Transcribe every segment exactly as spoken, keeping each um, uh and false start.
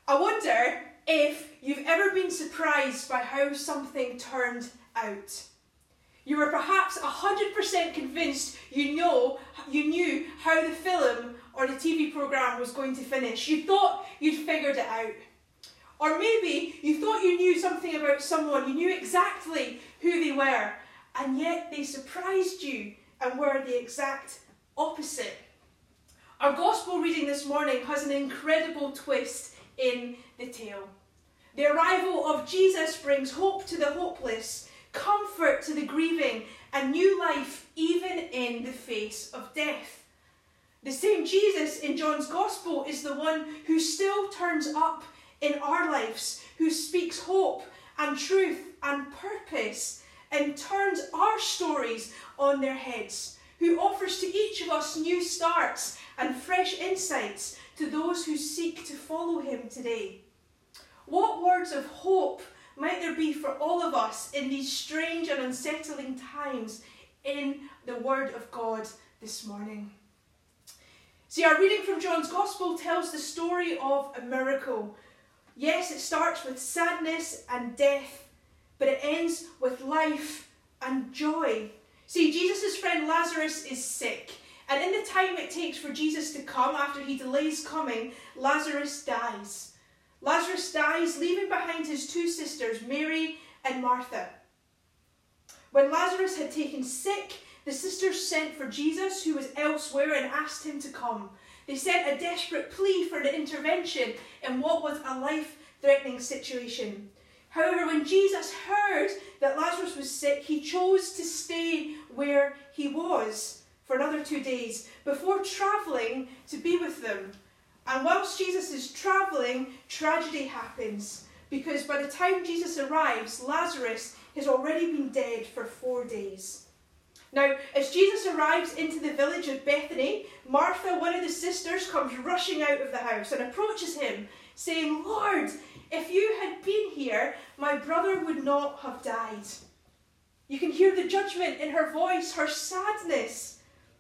I wonder if you've ever been surprised by how something turned out. You were perhaps one hundred percent convinced you know, you knew how the film or the T V programme was going to finish. You thought you'd figured it out. Or maybe you thought you knew something about someone, you knew exactly who they were, and yet they surprised you and were the exact opposite. Our gospel reading this morning has an incredible twist in the tale. The arrival of Jesus brings hope to the hopeless, comfort to the grieving, and new life even in the face of death. The same Jesus in John's gospel is the one who still turns up in our lives, who speaks hope and truth and purpose and turns our stories on their heads, who offers to each of us new starts and fresh insights to those who seek to follow him today. What words of hope might there be for all of us in these strange and unsettling times in the Word of God this morning? See, our reading from John's Gospel tells the story of a miracle. Yes, it starts with sadness and death, but it ends with life and joy. See, Jesus' friend Lazarus is sick, and in the time it takes for Jesus to come, after he delays coming, Lazarus dies. Lazarus dies, leaving behind his two sisters, Mary and Martha. When Lazarus had taken sick, the sisters sent for Jesus, who was elsewhere, and asked him to come. They sent a desperate plea for the intervention in what was a life-threatening situation. However, when Jesus heard that Lazarus was sick, he chose to stay where he was for another two days before travelling to be with them. And whilst Jesus is travelling, tragedy happens, because by the time Jesus arrives, Lazarus has already been dead for four days. Now, as Jesus arrives into the village of Bethany, Martha, one of the sisters, comes rushing out of the house and approaches him, saying, "Lord, if you had been here, my brother would not have died." You can hear the judgment in her voice, her sadness,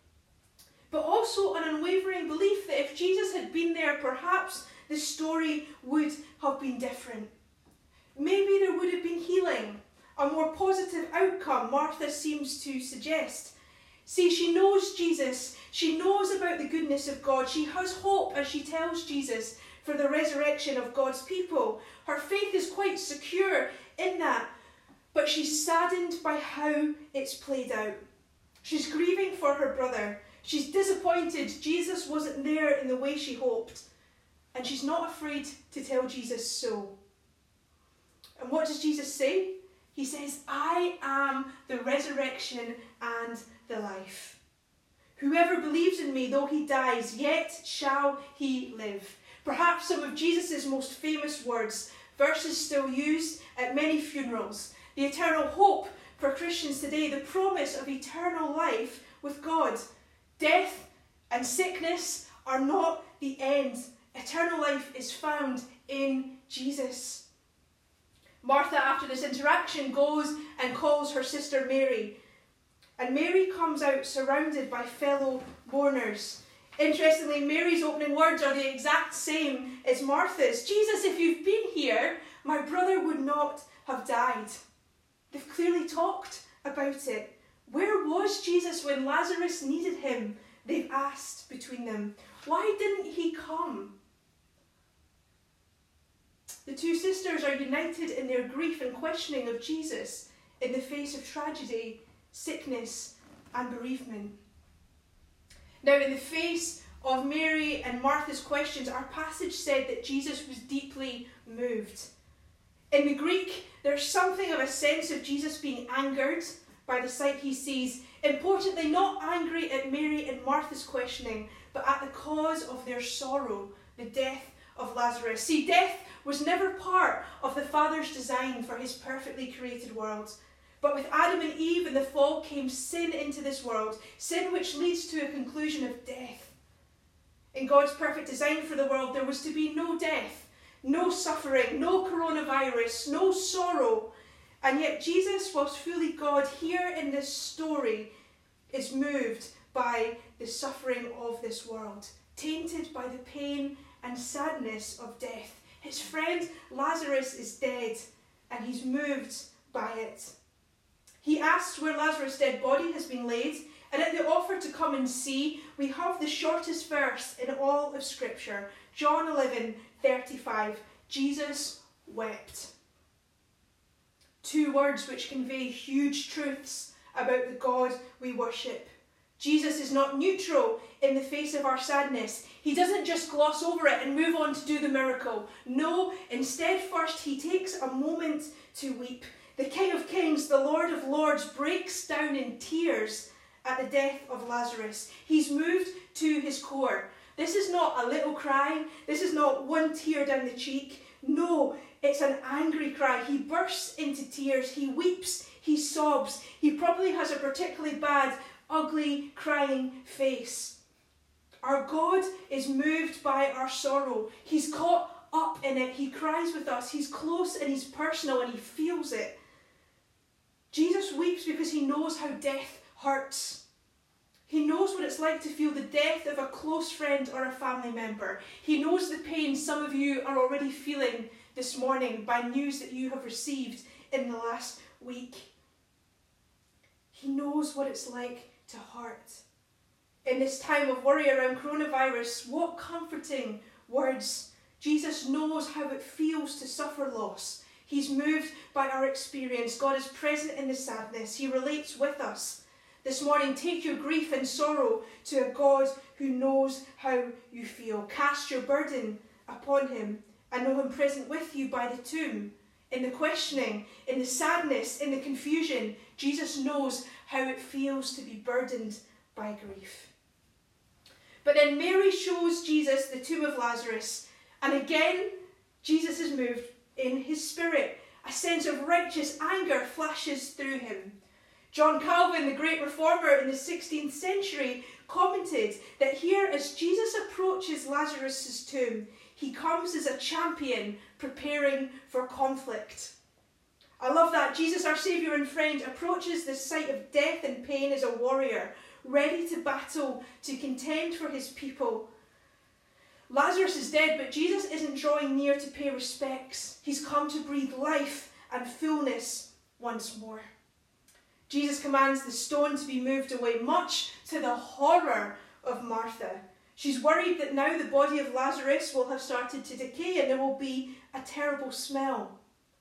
but also an unwavering belief that if Jesus had been there, perhaps the story would have been different. Maybe there would have been healing, a more positive outcome, Martha seems to suggest. See, she knows Jesus. She knows about the goodness of God. She has hope as she tells Jesus for the resurrection of God's people. Her faith is quite secure in that, but she's saddened by how it's played out. She's grieving for her brother. She's disappointed Jesus wasn't there in the way she hoped, and she's not afraid to tell Jesus so. And what does Jesus say? He says, "I am the resurrection and the life. Whoever believes in me, though he dies, yet shall he live." Perhaps some of Jesus' most famous words, verses still used at many funerals. The eternal hope for Christians today, the promise of eternal life with God. Death and sickness are not the end. Eternal life is found in Jesus. Martha, after this interaction, goes and calls her sister Mary. And Mary comes out surrounded by fellow mourners. Interestingly, Mary's opening words are the exact same as Martha's. "Jesus, if you've been here, my brother would not have died." They've clearly talked about it. Where was Jesus when Lazarus needed him? They've asked between them. Why didn't he come? The two sisters are united in their grief and questioning of Jesus in the face of tragedy, sickness, and bereavement. Now, in the face of Mary and Martha's questions, our passage said that Jesus was deeply moved. In the Greek, there's something of a sense of Jesus being angered by the sight he sees. Importantly, not angry at Mary and Martha's questioning, but at the cause of their sorrow, the death of Lazarus. See, death was never part of the Father's design for his perfectly created world. But with Adam and Eve in the fall came sin into this world, sin which leads to a conclusion of death. In God's perfect design for the world, there was to be no death, no suffering, no coronavirus, no sorrow. And yet Jesus, whilst fully God, here in this story, is moved by the suffering of this world, tainted by the pain and sadness of death. His friend Lazarus is dead, and he's moved by it. He asks where Lazarus' dead body has been laid, and at the offer to come and see, we have the shortest verse in all of Scripture, John eleven thirty-five. Jesus wept. Two words which convey huge truths about the God we worship. Jesus is not neutral in the face of our sadness. He doesn't just gloss over it and move on to do the miracle. No, instead first he takes a moment to weep. The King of Kings, the Lord of Lords, breaks down in tears at the death of Lazarus. He's moved to his core. This is not a little cry. This is not one tear down the cheek. No, it's an angry cry. He bursts into tears. He weeps. He sobs. He probably has a particularly bad, ugly, crying face. Our God is moved by our sorrow. He's caught up in it. He cries with us. He's close and he's personal and he feels it. Jesus weeps because he knows how death hurts. He knows what it's like to feel the death of a close friend or a family member. He knows the pain some of you are already feeling this morning by news that you have received in the last week. He knows what it's like to hurt. In this time of worry around coronavirus, what comforting words. Jesus knows how it feels to suffer loss. He's moved by our experience. God is present in the sadness. He relates with us. This morning, take your grief and sorrow to a God who knows how you feel. Cast your burden upon him and know him present with you by the tomb. In the questioning, in the sadness, in the confusion, Jesus knows how it feels to be burdened by grief. But then Mary shows Jesus the tomb of Lazarus, and again, Jesus is moved in his spirit. A sense of righteous anger flashes through him. John Calvin, the great reformer in the sixteenth century, commented that here, as Jesus approaches Lazarus' tomb, he comes as a champion preparing for conflict. I love that. Jesus, our Saviour and friend, approaches the site of death and pain as a warrior, ready to battle, to contend for his people. Lazarus is dead, but Jesus isn't drawing near to pay respects. He's come to breathe life and fullness once more. Jesus commands the stone to be moved away, much to the horror of Martha. She's worried that now the body of Lazarus will have started to decay and there will be a terrible smell.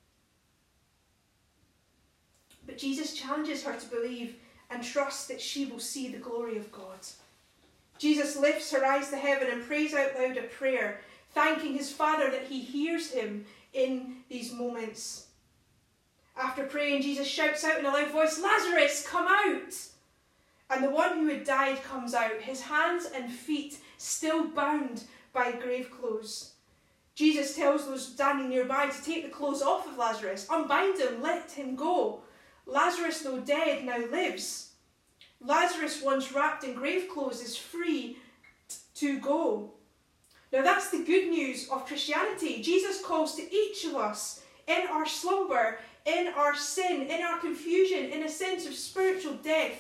But Jesus challenges her to believe and trust that she will see the glory of God. Jesus lifts her eyes to heaven and prays out loud a prayer, thanking his Father that he hears him in these moments. After praying, Jesus shouts out in a loud voice, "Lazarus, come out!" And the one who had died comes out, his hands and feet still bound by grave clothes. Jesus tells those standing nearby to take the clothes off of Lazarus, unbind him, let him go. Lazarus, though dead, now lives. Lazarus, once wrapped in grave clothes, is free to go. Now that's the good news of Christianity. Jesus calls to each of us in our slumber, in our sin, in our confusion, in a sense of spiritual death.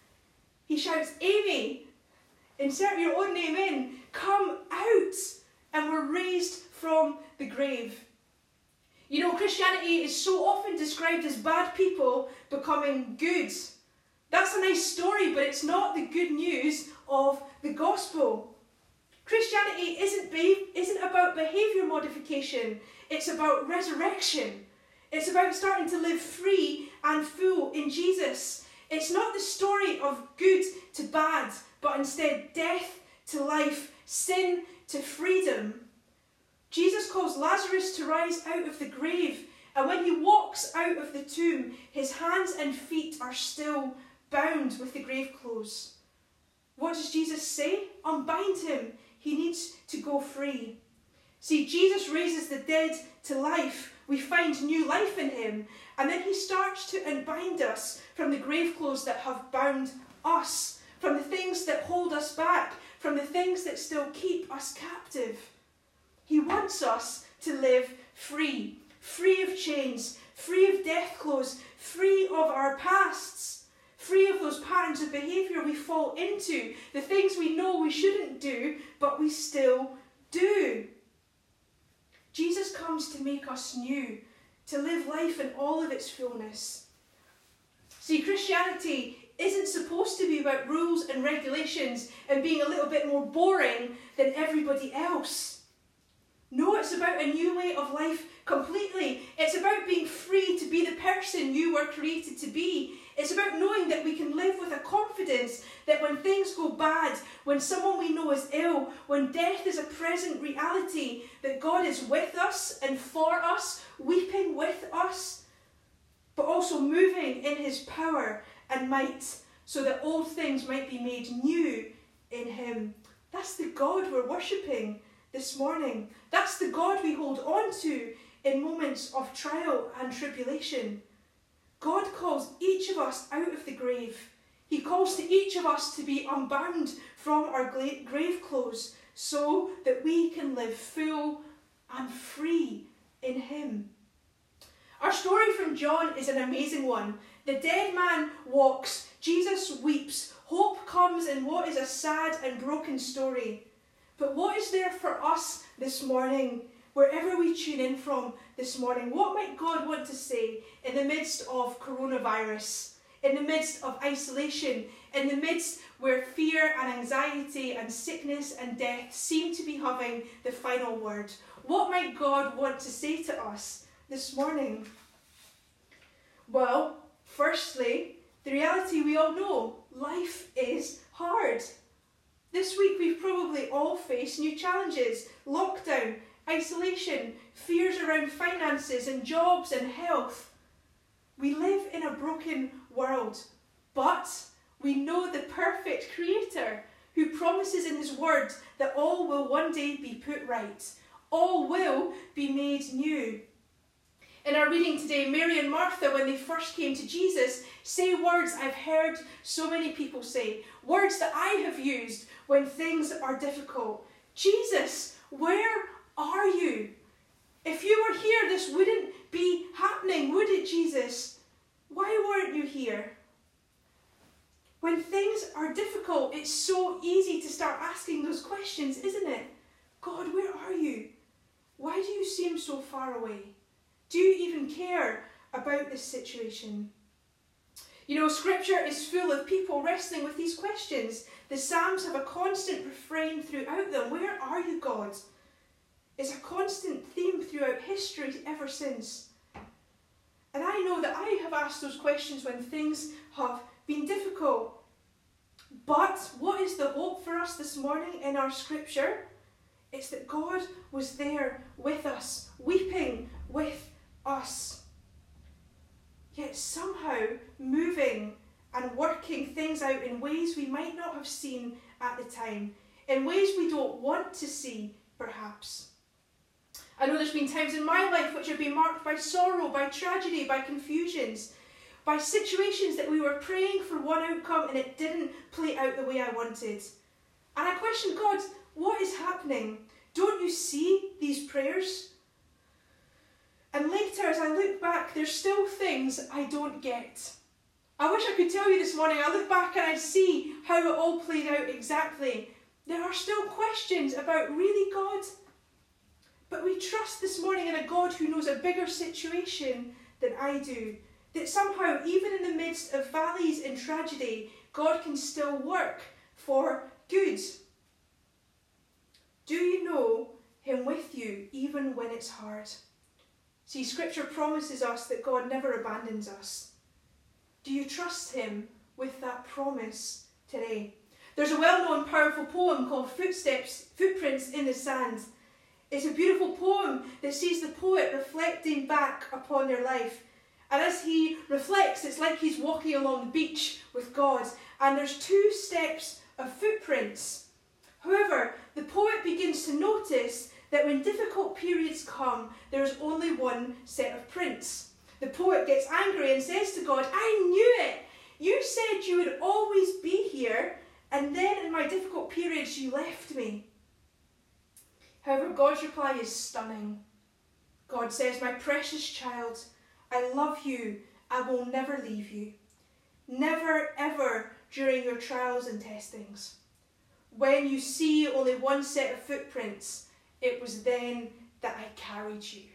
He shouts, "Amy, insert your own name in, come out," and we're raised from the grave. You know, Christianity is so often described as bad people becoming good. That's a nice story, but it's not the good news of the gospel. Christianity isn't, be- isn't about behaviour modification, it's about resurrection. It's about starting to live free and full in Jesus. It's not the story of good to bad, but instead death to life, sin to freedom. Jesus calls Lazarus to rise out of the grave, and when he walks out of the tomb, his hands and feet are still bound with the grave clothes. What does Jesus say? Unbind him. He needs to go free. See, Jesus raises the dead to life. We find new life in him, and then he starts to unbind us from the grave clothes that have bound us, from the things that hold us back, from the things that still keep us captive. He wants us to live free, free of chains, free of death clothes, free of our pasts, free of those patterns of behaviour we fall into, the things we know we shouldn't do, but we still do. Jesus comes to make us new, to live life in all of its fullness. See, Christianity isn't supposed to be about rules and regulations and being a little bit more boring than everybody else. No, it's about a new way of life completely. It's about being free to be the person you were created to be. It's about knowing that we can live with a confidence that when things go bad, when someone we know is ill, when death is a present reality, that God is with us and for us, weeping with us, but also moving in his power and might so that old things might be made new in him. That's the God we're worshipping this morning. That's the God we hold on to in moments of trial and tribulation. God calls each of us out of the grave. He calls to each of us to be unbound from our grave clothes so that we can live full and free in him. Our story from John is an amazing one. The dead man walks, Jesus weeps, hope comes in what is a sad and broken story. But what is there for us this morning, wherever we tune in from this morning? What might God want to say in the midst of coronavirus, in the midst of isolation, in the midst where fear and anxiety and sickness and death seem to be having the final word? What might God want to say to us this morning? Well, firstly, the reality we all know, life is hard. This week we've probably all faced new challenges, lockdown, isolation, fears around finances and jobs and health. We live in a broken world, but we know the perfect Creator who promises in his word that all will one day be put right. All will be made new. In our reading today, Mary and Martha, when they first came to Jesus, say words I've heard so many people say, words that I have used when things are difficult. Jesus, where are you? If you were here, this wouldn't be happening, would it, Jesus? Why weren't you here? When things are difficult, it's so easy to start asking those questions, isn't it? God, where are you? Why do you seem so far away? Do you even care about this situation? You know, Scripture is full of people wrestling with these questions. The Psalms have a constant refrain throughout them. Where are you, God? It's a constant theme throughout history ever since. And I know that I have asked those questions when things have been difficult. But what is the hope for us this morning in our Scripture? It's that God was there with us, weeping with us. Yet somehow moving and working things out in ways we might not have seen at the time, in ways we don't want to see, perhaps. I know there's been times in my life which have been marked by sorrow, by tragedy, by confusions, by situations that we were praying for one outcome and it didn't play out the way I wanted. And I questioned, God, what is happening? Don't you see these prayers? And later, as I look back, there's still things I don't get. I wish I could tell you this morning, I look back and I see how it all played out exactly. There are still questions about, really, God? But we trust this morning in a God who knows a bigger situation than I do. That somehow, even in the midst of valleys and tragedy, God can still work for good. Do you know him with you, even when it's hard? See, Scripture promises us that God never abandons us. Do you trust him with that promise today? There's a well-known, powerful poem called Footsteps, Footprints in the Sand. It's a beautiful poem that sees the poet reflecting back upon their life. And as he reflects, it's like he's walking along the beach with God. And there's two steps of footprints. However, the poet begins to notice that when difficult periods come, there's only one set of prints. The poet gets angry and says to God, I knew it! You said you would always be here, and then in my difficult periods you left me. However, God's reply is stunning. God says, my precious child, I love you, I will never leave you. Never, ever during your trials and testings. When you see only one set of footprints, it was then that I carried you.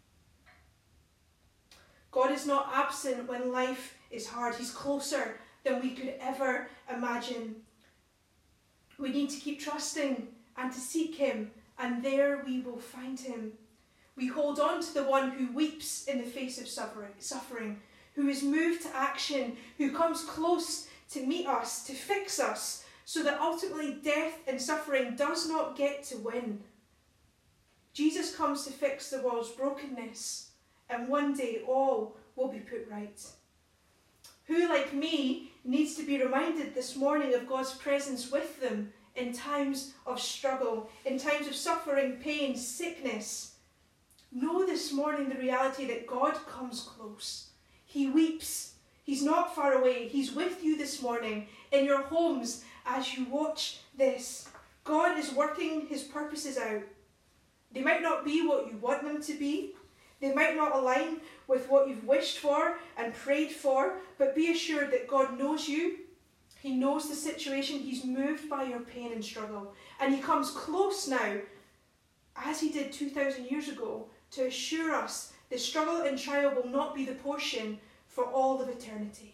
God is not absent when life is hard. He's closer than we could ever imagine. We need to keep trusting and to seek him, and there we will find him. We hold on to the one who weeps in the face of suffering, suffering, who is moved to action, who comes close to meet us, to fix us, so that ultimately death and suffering does not get to win. Jesus comes to fix the world's brokenness, and one day all will be put right. Who, like me, needs to be reminded this morning of God's presence with them in times of struggle, in times of suffering, pain, sickness? Know this morning the reality that God comes close. He weeps. He's not far away. He's with you this morning in your homes as you watch this. God is working his purposes out. They might not be what you want them to be. They might not align with what you've wished for and prayed for, but be assured that God knows you. He knows the situation. He's moved by your pain and struggle. And he comes close now, as he did two thousand years ago, to assure us the struggle and trial will not be the portion for all of eternity.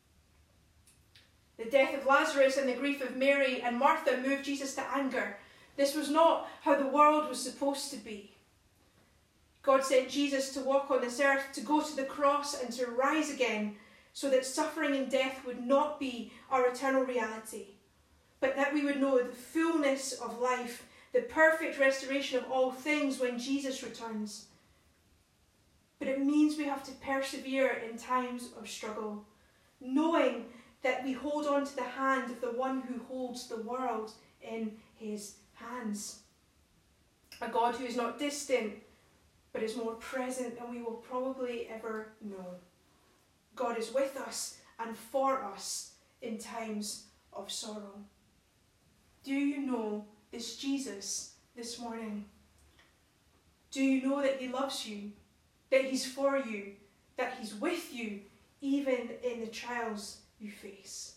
The death of Lazarus and the grief of Mary and Martha moved Jesus to anger. This was not how the world was supposed to be. God sent Jesus to walk on this earth, to go to the cross and to rise again, so that suffering and death would not be our eternal reality, but that we would know the fullness of life, the perfect restoration of all things when Jesus returns. But it means we have to persevere in times of struggle, knowing that we hold on to the hand of the one who holds the world in his hands. A God who is not distant, but is more present than we will probably ever know. God is with us and for us in times of sorrow. Do you know this Jesus this morning? Do you know that he loves you, that he's for you, that he's with you, even in the trials you face?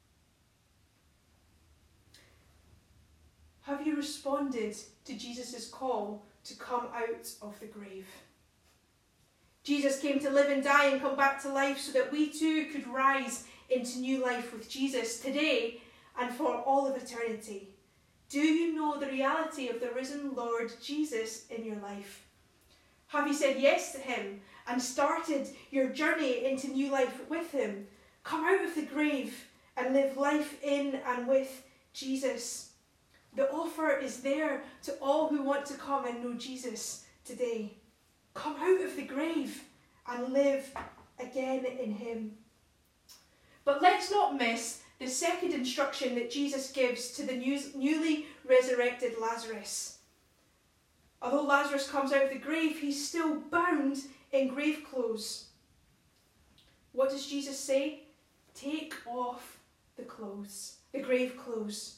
Have you responded to Jesus' call to come out of the grave? Jesus came to live and die and come back to life so that we too could rise into new life with Jesus today and for all of eternity. Do you know the reality of the risen Lord Jesus in your life? Have you said yes to him and started your journey into new life with him? Come out of the grave and live life in and with Jesus. The offer is there to all who want to come and know Jesus today. Come out of the grave and live again in him. But let's not miss the second instruction that Jesus gives to the newly resurrected Lazarus. Although Lazarus comes out of the grave, he's still bound in grave clothes. What does Jesus say? Take off the clothes, the grave clothes.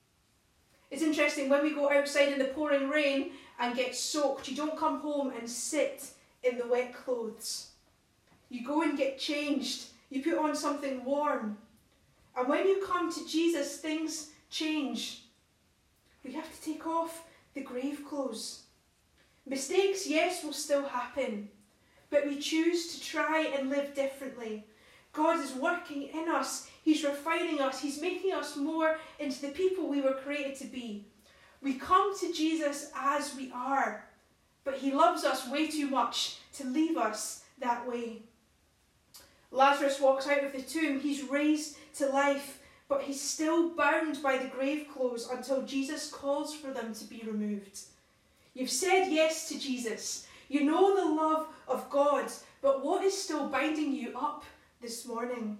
It's interesting, when we go outside in the pouring rain and get soaked, you don't come home and sit in the wet clothes. You go and get changed. You put on something warm. And when you come to Jesus, things change. We have to take off the grave clothes. Mistakes, yes, will still happen, but we choose to try and live differently. God is working in us. He's refining us. He's making us more into the people we were created to be. We come to Jesus as we are, but he loves us way too much to leave us that way. Lazarus walks out of the tomb. He's raised to life, but he's still bound by the grave clothes until Jesus calls for them to be removed. You've said yes to Jesus. You know the love of God, but what is still binding you up this morning?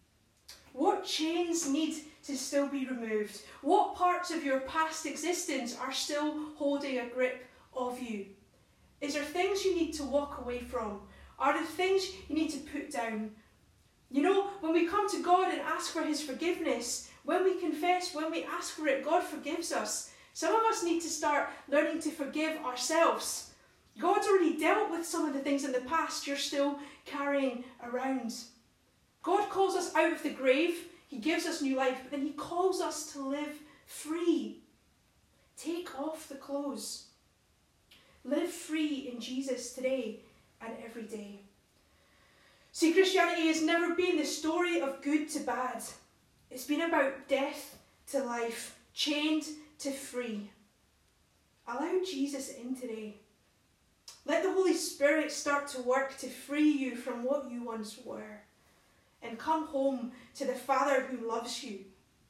What chains need to still be removed? What parts of your past existence are still holding a grip of you? Is there things you need to walk away from? Are there things you need to put down? You know, when we come to God and ask for his forgiveness, when we confess, when we ask for it, God forgives us. Some of us need to start learning to forgive ourselves. God's already dealt with some of the things in the past you're still carrying around. God calls us out of the grave. He gives us new life, but then he calls us to live free. Take off the clothes. Live free in Jesus today and every day. See, Christianity has never been the story of good to bad. It's been about death to life, chained to free. Allow Jesus in today. Let the Holy Spirit start to work to free you from what you once were. And come home to the Father who loves you.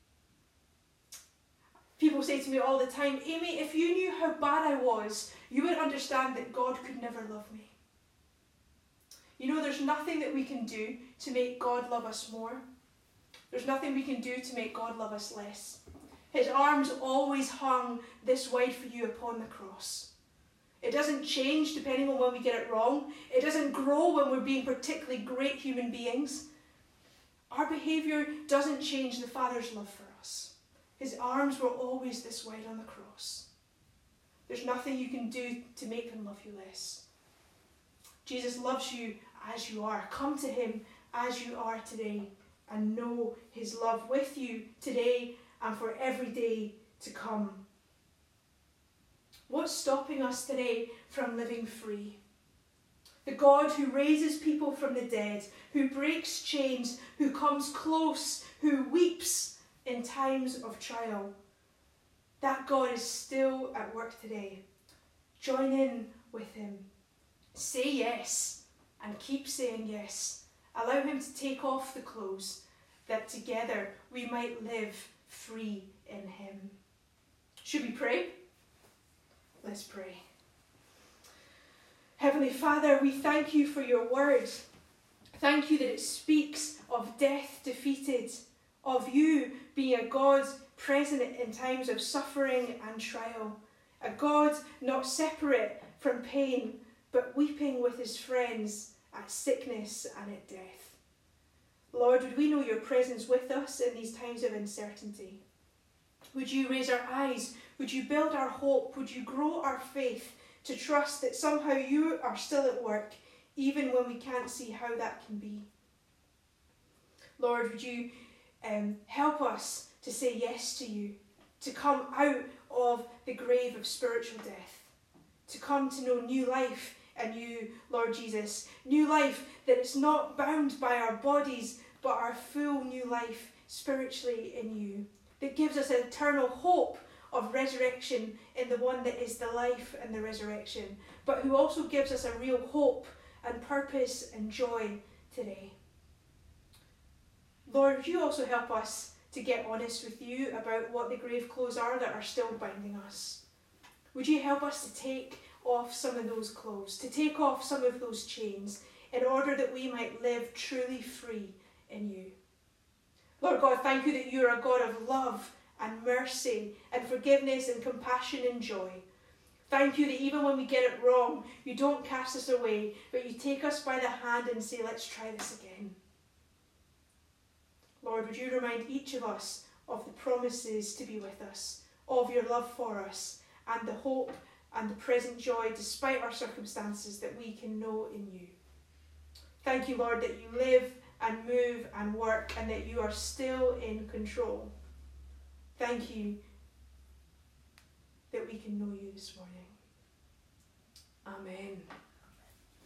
People say to me all the time, Amy, if you knew how bad I was, you would understand that God could never love me. You know, there's nothing that we can do to make God love us more. There's nothing we can do to make God love us less. His arms always hung this wide for you upon the cross. It doesn't change depending on when we get it wrong. It doesn't grow when we're being particularly great human beings. Our behaviour doesn't change the Father's love for us. His arms were always this wide on the cross. There's nothing you can do to make him love you less. Jesus loves you as you are. Come to him as you are today and know his love with you today and for every day to come. What's stopping us today from living free? The God who raises people from the dead, who breaks chains, who comes close, who weeps in times of trial. That God is still at work today. Join in with him. Say yes and keep saying yes. Allow him to take off the clothes that together we might live free in him. Should we pray? Let's pray. Heavenly Father, we thank you for your word. Thank you that it speaks of death defeated, of you being a God present in times of suffering and trial, a God not separate from pain, but weeping with his friends at sickness and at death. Lord, would we know your presence with us in these times of uncertainty? Would you raise our eyes? Would you build our hope? Would you grow our faith to trust that somehow you are still at work, even when we can't see how that can be? Lord, would you um, help us to say yes to you, to come out of the grave of spiritual death, to come to know new life in you, Lord Jesus. New life that is not bound by our bodies, but our full new life spiritually in you, that gives us an eternal hope of resurrection in the one that is the life and the resurrection, but who also gives us a real hope and purpose and joy today. Lord, would you also help us to get honest with you about what the grave clothes are that are still binding us? Would you help us to take off some of those clothes, to take off some of those chains, in order that we might live truly free in you? Lord God, thank you that you are a God of love and mercy and forgiveness and compassion and joy. Thank you that even when we get it wrong, you don't cast us away, but you take us by the hand and say, let's try this again. Lord, would you remind each of us of the promises to be with us, of your love for us, and the hope and the present joy despite our circumstances that we can know in you. Thank you, Lord, that you live and move and work and that you are still in control. Thank you that we can know you this morning. Amen.